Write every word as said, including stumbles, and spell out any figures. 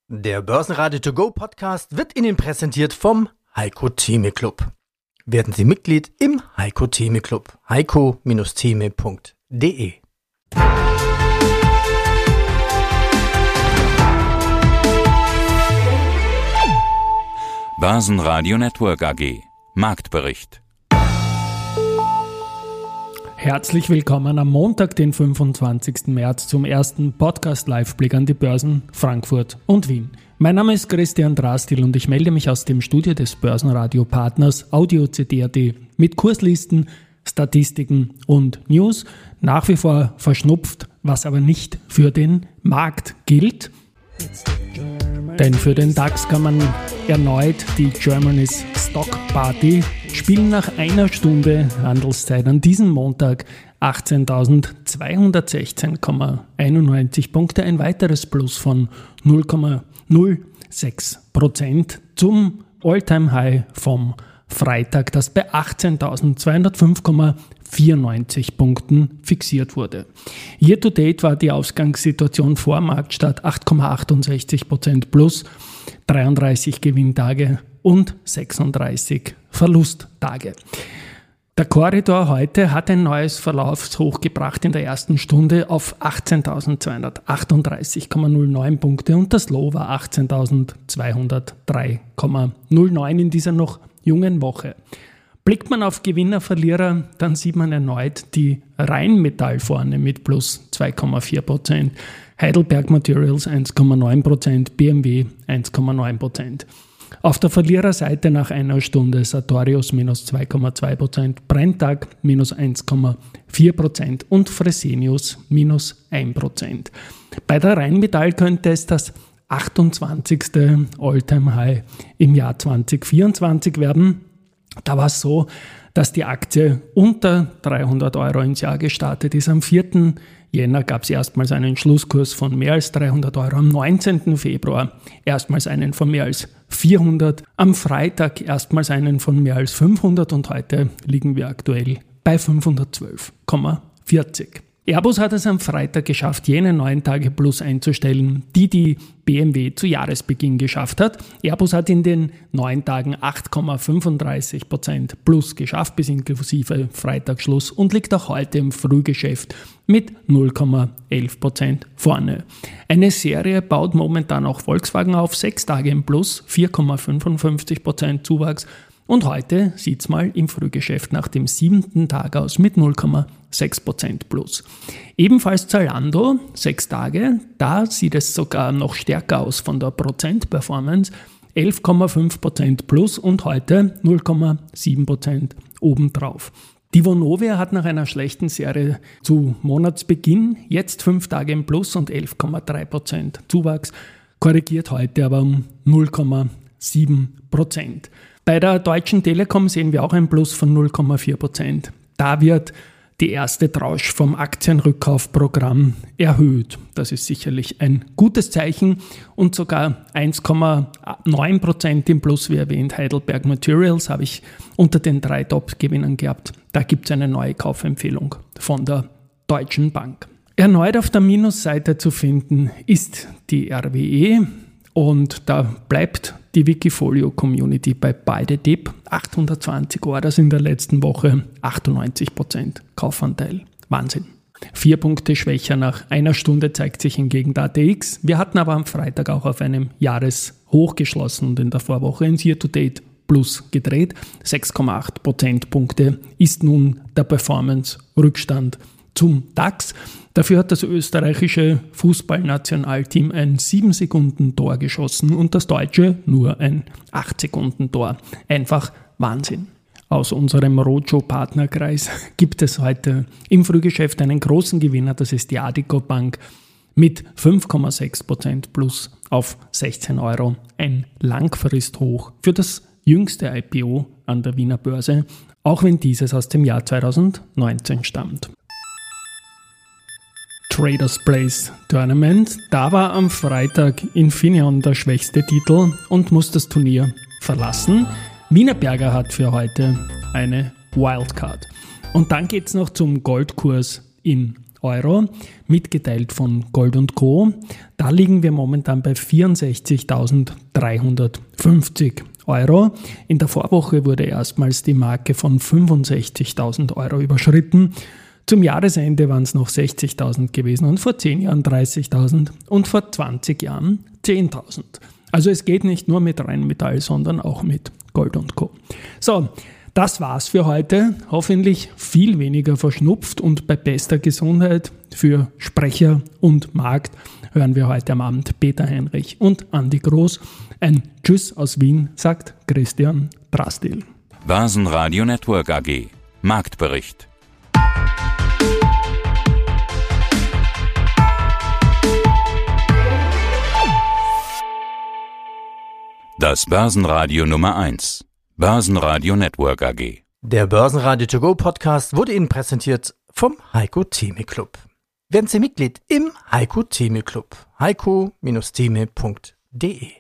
Der Börsenradio To Go Podcast wird Ihnen präsentiert vom Heiko Theme Club. Werden Sie Mitglied im Heiko Theme Club. heiko Theme punkt de. Börsenradio Network A G. Marktbericht. Herzlich willkommen am Montag, den fünfundzwanzigsten März, zum ersten Podcast-Live-Blick an die Börsen Frankfurt und Wien. Mein Name ist Christian Drastil und ich melde mich aus dem Studio des Börsenradio-Partners Audio C D punkt A T mit Kurslisten, Statistiken und News. Nach wie vor verschnupft, was aber nicht für den Markt gilt. Denn für den DAX kann man erneut die Germany's Stock Party spielen. Nach einer Stunde Handelszeit an diesem Montag achtzehntausendzweihundertsechzehn Komma einundneunzig Punkte, ein weiteres Plus von null Komma null sechs Prozent zum All-Time-High vom Freitag, das bei achtzehntausendzweihundertfünf Komma vierundneunzig Punkten fixiert wurde. Year to date war die Ausgangssituation vor Marktstart acht Komma achtundsechzig Prozent plus, dreiunddreißig Gewinntage und sechsunddreißig Verlusttage. Der Korridor heute hat ein neues Verlaufshoch gebracht in der ersten Stunde auf achtzehntausendzweihundertachtunddreißig Komma null neun Punkte und das Low war achtzehntausendzweihundertdrei Komma null neun in dieser noch jungen Woche. Blickt man auf Gewinner, Verlierer, dann sieht man erneut die Rheinmetall vorne mit plus zwei Komma vier Prozent, Heidelberg Materials eins Komma neun Prozent, B M W eins Komma neun Prozent. Auf der Verliererseite nach einer Stunde Sartorius minus zwei Komma zwei Prozent, Brenntag minus eins Komma vier Prozent und Fresenius minus ein Prozent. Bei der Rheinmetall könnte es das achtundzwanzigste All-Time-High im Jahr zwanzig vierundzwanzig werden. Da war es so, dass die Aktie unter dreihundert Euro ins Jahr gestartet ist. Am vierten Jänner gab es erstmals einen Schlusskurs von mehr als dreihundert Euro. Am neunzehnten Februar erstmals einen von mehr als vierhundert. Am Freitag erstmals einen von mehr als fünfhundert und heute liegen wir aktuell bei fünfhundertzwölf Komma vierzig. Airbus hat es am Freitag geschafft, jene neun Tage Plus einzustellen, die die B M W zu Jahresbeginn geschafft hat. Airbus hat in den neun Tagen acht Komma fünfunddreißig Prozent Plus geschafft, bis inklusive Freitagsschluss und liegt auch heute im Frühgeschäft mit null Komma elf Prozent vorne. Eine Serie baut momentan auch Volkswagen auf, sechs Tage im Plus, vier Komma fünfundfünfzig Prozent Zuwachs. Und heute sieht es mal im Frühgeschäft nach dem siebten Tag aus mit null Komma sechs Prozent plus. Ebenfalls Zalando, sechs Tage, da sieht es sogar noch stärker aus von der Prozentperformance, elf Komma fünf Prozent plus und heute null Komma sieben Prozent obendrauf. Die Vonovia hat nach einer schlechten Serie zu Monatsbeginn jetzt fünf Tage im Plus und elf Komma drei Prozent Zuwachs, korrigiert heute aber um null Komma sieben Prozent. Bei der Deutschen Telekom sehen wir auch ein Plus von null Komma vier Prozent. Da wird die erste Tranche vom Aktienrückkaufprogramm erhöht. Das ist sicherlich ein gutes Zeichen und sogar eins Komma neun Prozent im Plus, wie erwähnt. Heidelberg Materials habe ich unter den drei Top-Gewinnern gehabt. Da gibt es eine neue Kaufempfehlung von der Deutschen Bank. Erneut auf der Minusseite zu finden ist die R W E. Und da bleibt die Wikifolio-Community bei beide Dip. achthundertzwanzig Orders in der letzten Woche, achtundneunzig Prozent Kaufanteil. Wahnsinn. Vier Punkte schwächer nach einer Stunde zeigt sich hingegen der A T X. Wir hatten aber am Freitag auch auf einem Jahreshoch geschlossen und in der Vorwoche ins Year-to-Date Plus gedreht. sechs Komma acht Prozentpunkte ist nun der Performance-Rückstand zum DAX. Dafür hat das österreichische Fußballnationalteam ein sieben Sekunden Tor geschossen und das deutsche nur ein acht Sekunden Tor. Einfach Wahnsinn. Aus unserem Roadshow-Partnerkreis gibt es heute im Frühgeschäft einen großen Gewinner, das ist die Addiko Bank mit fünf Komma sechs Prozent plus auf sechzehn Euro. Ein Langfristhoch für das jüngste I P O an der Wiener Börse, auch wenn dieses aus dem Jahr zweitausendneunzehn stammt. Traders Place Tournament. Da war am Freitag Infineon der schwächste Titel und muss das Turnier verlassen. Wienerberger hat für heute eine Wildcard. Und dann geht es noch zum Goldkurs in Euro, mitgeteilt von Gold und Co. Da liegen wir momentan bei vierundsechzigtausenddreihundertfünfzig Euro. In der Vorwoche wurde erstmals die Marke von fünfundsechzigtausend Euro überschritten. Zum Jahresende waren es noch sechzigtausend gewesen und vor zehn Jahren dreißigtausend und vor zwanzig Jahren zehntausend. Also es geht nicht nur mit Rheinmetall, sondern auch mit Gold und Co. So, das war's für heute. Hoffentlich viel weniger verschnupft und bei bester Gesundheit. Für Sprecher und Markt hören wir heute am Abend Peter Heinrich und Andi Groß. Ein Tschüss aus Wien, sagt Christian Drastil. Börsenradio Network A G. Marktbericht. Das Börsenradio Nummer eins. Börsenradio Network A G. Der Börsenradio To Go Podcast wurde Ihnen präsentiert vom Heiko Theme Club. Werden Sie Mitglied im Heiko Theme Club. heiko Bindestrich theme punkt de